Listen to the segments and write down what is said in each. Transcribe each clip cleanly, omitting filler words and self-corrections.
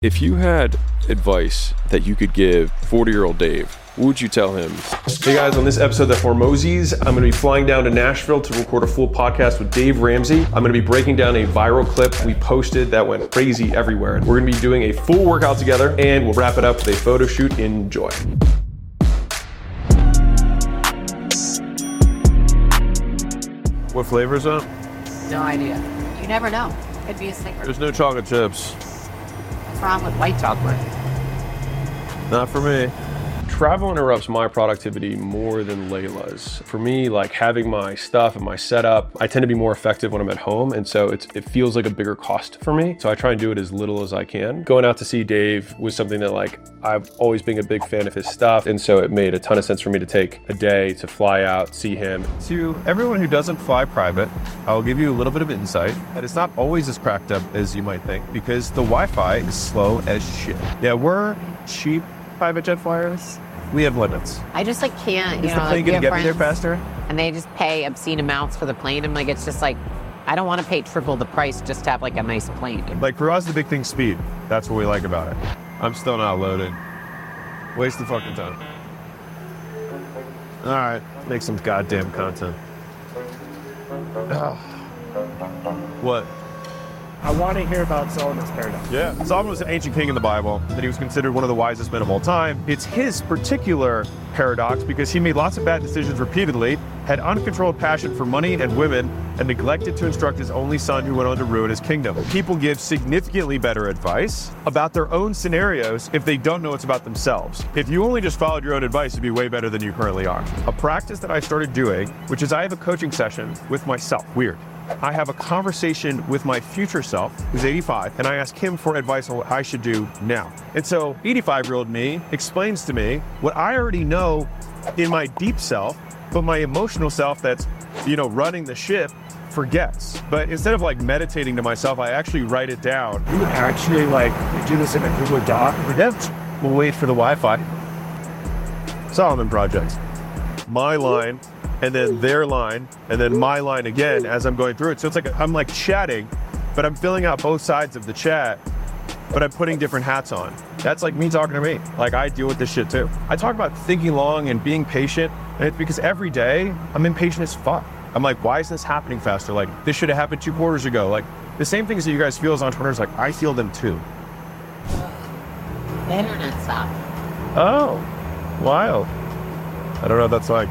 If you had advice that you could give 40-year-old Dave, what would you tell him? Hey guys, on this episode of the Formosies, I'm going to be flying down to Nashville to record a full podcast with Dave Ramsey. I'm going to be breaking down a viral clip we posted that went crazy everywhere. We're going to be doing a full workout together, and we'll wrap it up with a photo shoot. Enjoy. What flavor is that? No idea. You never know. Could be a secret. There's no chocolate chips. What's wrong with white chocolate? Not for me. Travel interrupts my productivity more than Layla's. For me, like having my stuff and my setup, I tend to be more effective when I'm at home, and so it feels like a bigger cost for me. So I try and do it as little as I can. Going out to see Dave was something that I've always been a big fan of his stuff, and so it made a ton of sense for me to take a day to fly out, see him. To everyone who doesn't fly private, I'll give you a little bit of insight. And it's not always as cracked up as you might think, because the Wi-Fi is slow as shit. Yeah, we're cheap private jet flyers. We have limits. I just can't, Is the plane going to get me there faster? And they just pay obscene amounts for the plane. I'm it's just I don't want to pay triple the price just to have a nice plane. For us, the big thing's speed. That's what we like about it. I'm still not loaded. Waste the fucking time. All right, make some goddamn content. What? I want to hear about Solomon's paradox. Yeah, Solomon was an ancient king in the Bible, and he was considered one of the wisest men of all time. It's his particular paradox because he made lots of bad decisions repeatedly, had uncontrolled passion for money and women, and neglected to instruct his only son who went on to ruin his kingdom. People give significantly better advice about their own scenarios if they don't know it's about themselves. If you only just followed your own advice, you'd be way better than you currently are. A practice that I started doing, which is I have a coaching session with myself. Weird. I have a conversation with my future self, who's 85, and I ask him for advice on what I should do now. And so 85-year-old me explains to me what I already know in my deep self, but my emotional self that's, running the ship forgets. But instead of meditating to myself, I actually write it down. You actually do this in a Google Doc? We'll wait for the Wi-Fi. Solomon Project. My line, and then their line, and then my line again as I'm going through it. So it's I'm chatting, but I'm filling out both sides of the chat, but I'm putting different hats on. That's me talking to me. I deal with this shit too. I talk about thinking long and being patient, and it's because every day I'm impatient as fuck. I'm why is this happening faster? This should have happened 2 quarters ago. The same things that you guys feel as entrepreneurs, I feel them too. The internet stopped. Oh, wild. I don't know what that's like.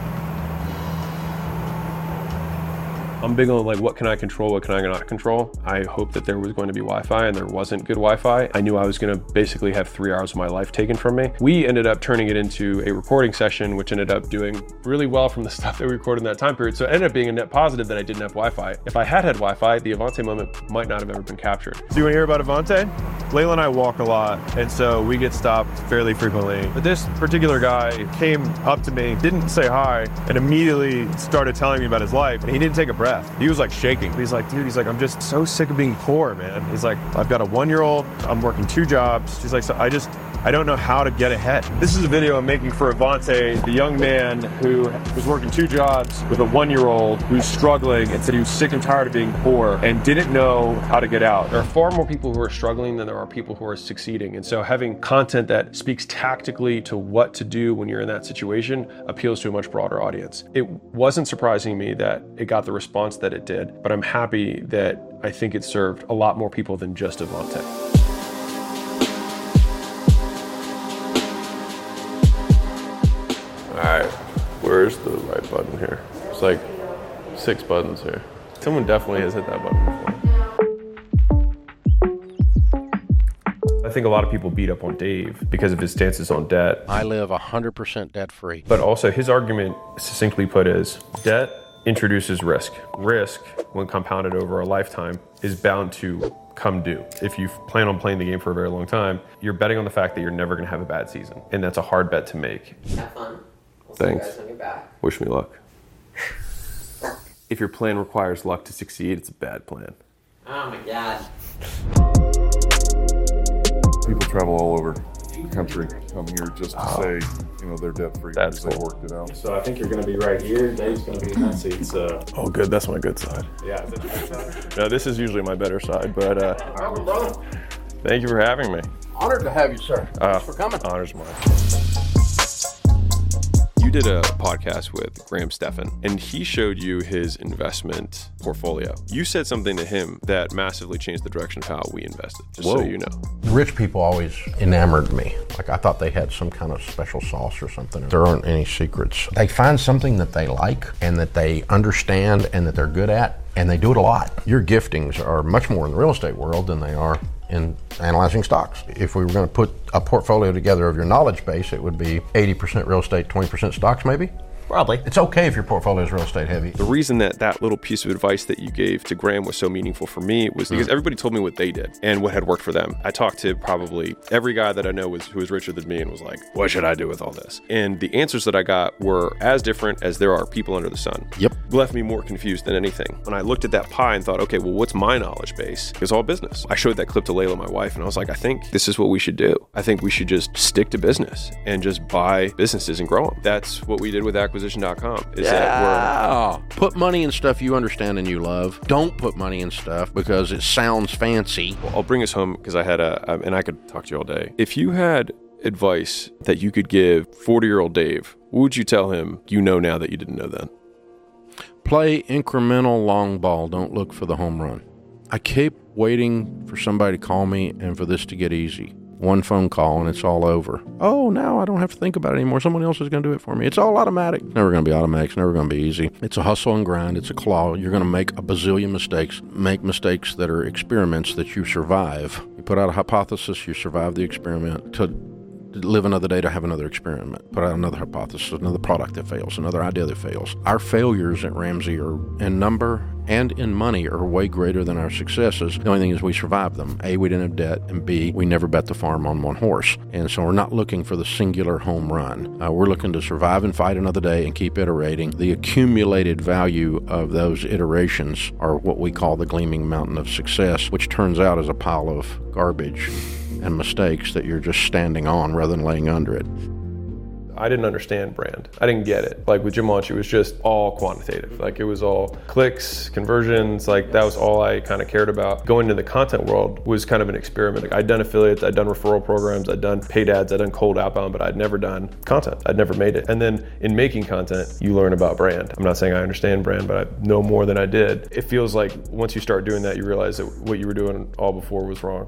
I'm big on what can I control, what can I not control. I hope that there was going to be Wi-Fi and there wasn't good Wi-Fi. I knew I was going to basically have 3 hours of my life taken from me. We ended up turning it into a recording session, which ended up doing really well from the stuff that we recorded in that time period. So it ended up being a net positive that I didn't have Wi-Fi. If I had Wi-Fi, the Avante moment might not have ever been captured. So you want to hear about Avante? Layla and I walk a lot, and so we get stopped fairly frequently. But this particular guy came up to me, didn't say hi, and immediately started telling me about his life, and he didn't take a breath. He was shaking. He's dude, I'm just so sick of being poor, man. He's I've got a 1-year-old, I'm working 2 jobs. He's so I don't know how to get ahead. This is a video I'm making for Avante, the young man who was working 2 jobs with a 1-year-old who's struggling and said he was sick and tired of being poor and didn't know how to get out. There are far more people who are struggling than there are people who are succeeding. And so having content that speaks tactically to what to do when you're in that situation appeals to a much broader audience. It wasn't surprising me that it got the response that it did, but I'm happy that I think it served a lot more people than just Avante. All right, where's the right button here? It's 6 buttons here. Someone definitely has hit that button before. I think a lot of people beat up on Dave because of his stances on debt. I live 100% debt free. But also his argument, succinctly put, is debt introduces risk. Risk, when compounded over a lifetime, is bound to come due. If you plan on playing the game for a very long time, you're betting on the fact that you're never going to have a bad season. And that's a hard bet to make. Have fun. Thanks. See you guys on your back. Wish me luck. If your plan requires luck to succeed, it's a bad plan. Oh my God. People travel all over the country come here just to say, they're debt free because they worked it out. So I think you're going to be right here. Dave's going to be in that seat. So. Oh, good. That's my good side. Yeah. Is that your good side? No, this is usually my better side, but Thank you for having me. Honored to have you, sir. Thanks for coming. Honor's mine. You did a podcast with Graham Stephan, and he showed you his investment portfolio. You said something to him that massively changed the direction of how we invested, just so you know. Rich people always enamored me. Like, I thought they had some kind of special sauce or something. There aren't any secrets. They find something that they like and that they understand and that they're good at, and they do it a lot. Your giftings are much more in the real estate world than they are in analyzing stocks. If we were going to put a portfolio together of your knowledge base, it would be 80% real estate, 20% stocks maybe. Probably. It's okay if your portfolio is real estate heavy. The reason that little piece of advice that you gave to Graham was so meaningful for me was because everybody told me what they did and what had worked for them. I talked to probably every guy that I know who was richer than me and was like, what should I do with all this? And the answers that I got were as different as there are people under the sun. Yep. It left me more confused than anything. When I looked at that pie and thought, okay, well, what's my knowledge base? It's all business. I showed that clip to Layla, my wife, and I was like, I think this is what we should do. I think we should just stick to business and just buy businesses and grow them. That's what we did with acquisition.com. Put money in stuff you understand and you love. Don't put money in stuff because it sounds fancy. Well, I'll bring us home because I had and I could talk to you all day. If you had advice that you could give 40-year-old Dave, what would you tell him you know now that you didn't know then? Play incremental long ball. Don't look for the home run. I keep waiting for somebody to call me and for this to get easy. One phone call and it's all over. Oh, now I don't have to think about it anymore. Someone else is going to do it for me. It's all automatic. It's never going to be automatic. It's never going to be easy. It's a hustle and grind. It's a claw. You're going to make a bazillion mistakes. Make mistakes that are experiments that you survive. You put out a hypothesis, you survive the experiment. To live another day to have another experiment. Put out another hypothesis, another product that fails, another idea that fails. Our failures at Ramsey are in number and in money are way greater than our successes. The only thing is we survived them. A, we didn't have debt, and B, we never bet the farm on one horse. And so we're not looking for the singular home run. We're looking to survive and fight another day and keep iterating. The accumulated value of those iterations are what we call the gleaming mountain of success, which turns out as a pile of garbage and mistakes that you're just standing on rather than laying under it. I didn't understand brand. I didn't get it. Like with Jim Launch, it was just all quantitative. Like it was all clicks, conversions, like that was all I kind of cared about. Going into the content world was kind of an experiment. Like I'd done affiliates, I'd done referral programs, I'd done paid ads, I'd done cold outbound, but I'd never done content. I'd never made it. And then in making content, you learn about brand. I'm not saying I understand brand, but I know more than I did. It feels like once you start doing that, you realize that what you were doing all before was wrong.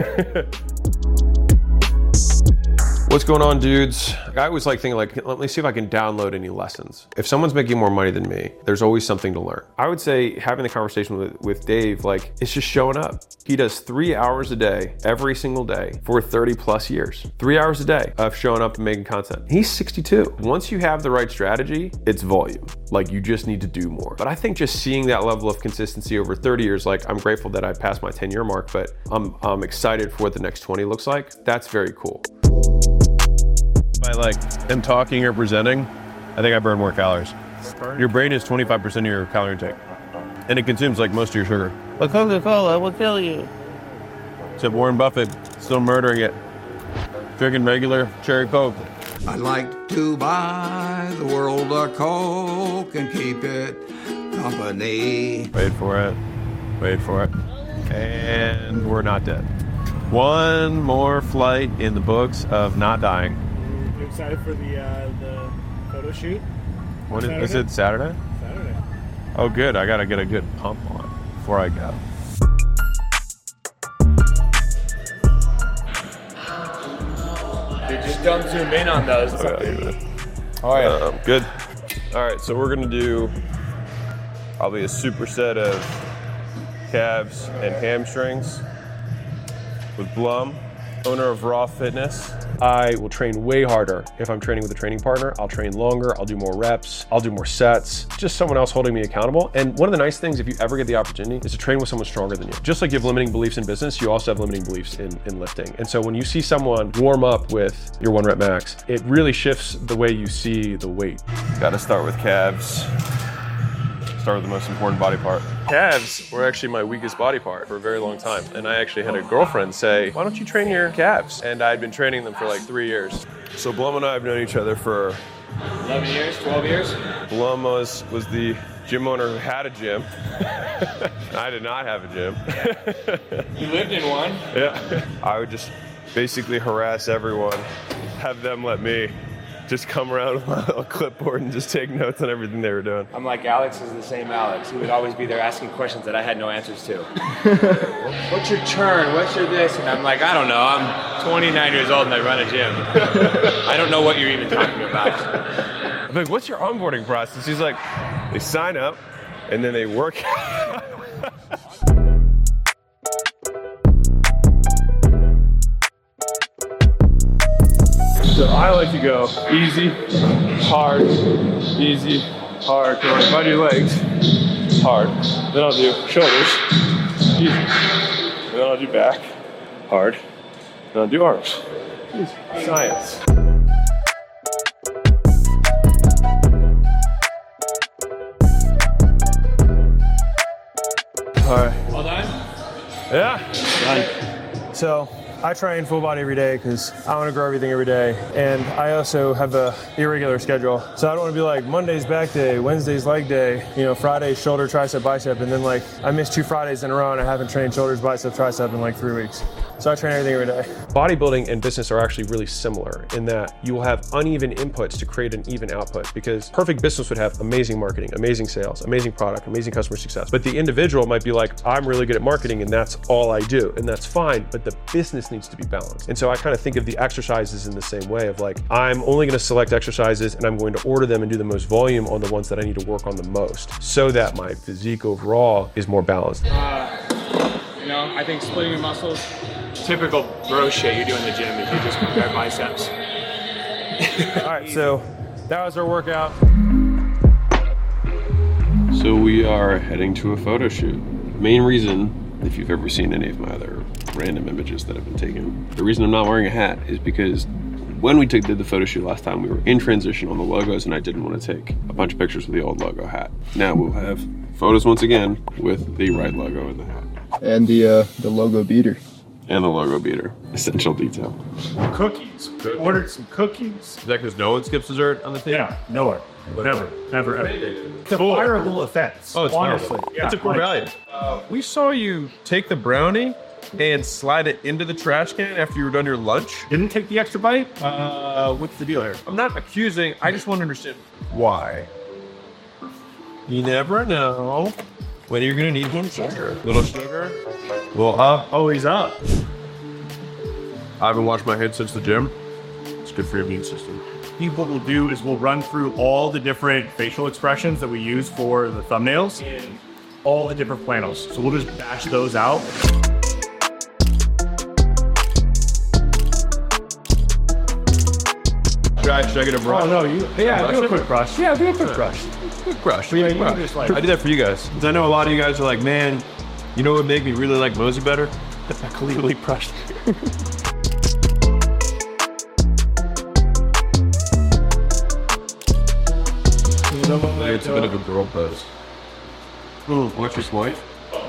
What's going on, dudes? I always like thinking like, let me see if I can download any lessons. If someone's making more money than me, there's always something to learn. I would say having the conversation with Dave, like it's just showing up. He does 3 hours a day, every single day for 30 plus years. 3 hours a day of showing up and making content. He's 62. Once you have the right strategy, it's volume. Like you just need to do more. But I think just seeing that level of consistency over 30 years, like I'm grateful that I passed my 10-year mark, but I'm excited for what the next 20 looks like. That's very cool. By like them talking or presenting, I think I burn more calories. Your brain is 25% of your calorie intake, and it consumes like most of your sugar. But Coca-Cola will kill you. Except Warren Buffett still murdering it, drinking regular cherry Coke. I'd like to buy the world a Coke and keep it company. Wait for it. Wait for it. And we're not dead. One more flight in the books of not dying. You excited for the photo shoot? When is it Saturday? Saturday. Oh, good. I got to get a good pump on before I go. Dude, just don't zoom in on those. Oh, yeah. Good. All right, so we're going to do probably a superset of calves and hamstrings with Blum, owner of Raw Fitness. I will train way harder. If I'm training with a training partner, I'll train longer, I'll do more reps, I'll do more sets, just someone else holding me accountable. And one of the nice things, if you ever get the opportunity, is to train with someone stronger than you. Just like you have limiting beliefs in business, you also have limiting beliefs in lifting. And so when you see someone warm up with your 1 rep max, it really shifts the way you see the weight. Gotta start with calves. Start with the most important body part. Calves were actually my weakest body part for a very long time. And I actually had a girlfriend say, why don't you train your calves? And I had been training them for like 3 years. So Blum and I have known each other for 11 years, 12 years? Blum was the gym owner who had a gym. I did not have a gym. You lived in one? Yeah. I would just basically harass everyone, have them let me just come around with my little clipboard and just take notes on everything they were doing. I'm like Alex is the same Alex. He would always be there asking questions that I had no answers to. What's your turn? What's your this? And I'm like, I don't know. I'm 29 years old and I run a gym. I don't know what you're even talking about. I'm like, what's your onboarding process? He's like, they sign up and then they work. So I like to go easy, hard, easy, hard. So if I do legs, hard. Then I'll do shoulders, easy. And then I'll do back, hard. Then I'll do arms. Easy. Science. All right. Well done? Yeah. Done. So, I train full body every day because I want to grow everything every day. And I also have a irregular schedule. So I don't want to be like Monday's back day, Wednesday's leg day, you know, Friday's shoulder, tricep, bicep. And then like I missed 2 Fridays in a row and I haven't trained shoulders, bicep, tricep in like 3 weeks. So I train everything every day. Bodybuilding and business are actually really similar in that you will have uneven inputs to create an even output, because perfect business would have amazing marketing, amazing sales, amazing product, amazing customer success. But the individual might be like, I'm really good at marketing and that's all I do. And that's fine, but the business needs to be balanced. And so I kind of think of the exercises in the same way of like, I'm only going to select exercises and I'm going to order them and do the most volume on the ones that I need to work on the most so that my physique overall is more balanced. You know, I think splitting your muscles, typical bro shit you do in the gym if you just compare biceps. All right, so that was our workout. So we are heading to a photo shoot. Main reason, if you've ever seen any of my other random images that have been taken, the reason I'm not wearing a hat is because when we did the photo shoot last time, we were in transition on the logos and I didn't want to take a bunch of pictures with the old logo hat. Now we'll have photos once again with the right logo in the hat. And the logo beater. And the logo beater. Essential detail. Cookies. Ordered some cookies. Is that because no one skips dessert on the table? Yeah, nowhere. Never, ever. It's a fireable offense. Oh, it's honestly. Yeah, it's a core value. We saw you take the brownie and slide it into the trash can after you were done your lunch. Didn't take the extra bite? What's the deal here? I'm not accusing, I just want to understand why. You never know when you're gonna need some sugar. Little sugar, little up. Always up. I haven't washed my head since the gym. It's good for your immune system. What we'll do is we'll run through all the different facial expressions that we use for the thumbnails in all the different flannels. So we'll just bash those out. Should I get a brush? Oh no, do a quick brush. Yeah, do a quick brush. Quick brush. But yeah, you can just like, I do that for you guys. Because I know a lot of you guys are like, man, you know what would make me really like Mosey better? clearly brushed. It's a bit of a girl pose. Watch your wife.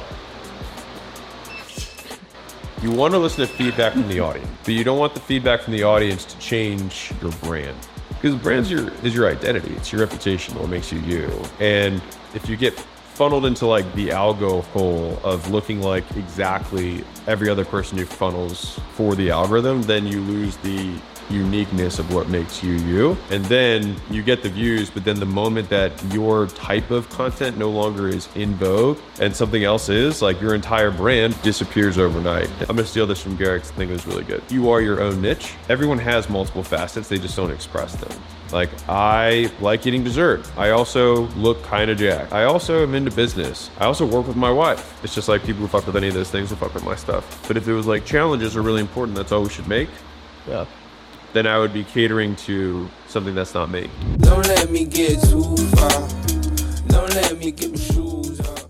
You want to listen to feedback from the audience, but you don't want the feedback from the audience to change your brand. Because brand is your identity. It's your reputation, what makes you you. And if you get funneled into like the algo hole of looking like exactly every other person who funnels for the algorithm, then you lose the uniqueness of what makes you you. And then you get the views, but then the moment that your type of content no longer is in vogue and something else is, like your entire brand disappears overnight. I'm gonna steal this from Garrick, I think it was really good. You are your own niche. Everyone has multiple facets, they just don't express them. Like, I like eating dessert. I also look kind of jacked. I also am into business. I also work with my wife. It's just like people who fuck with any of those things will fuck with my stuff. But if it was like challenges are really important, that's all we should make. Yeah. Then I would be catering to something that's not me. Don't let me get too far. Don't let me get my shoes on.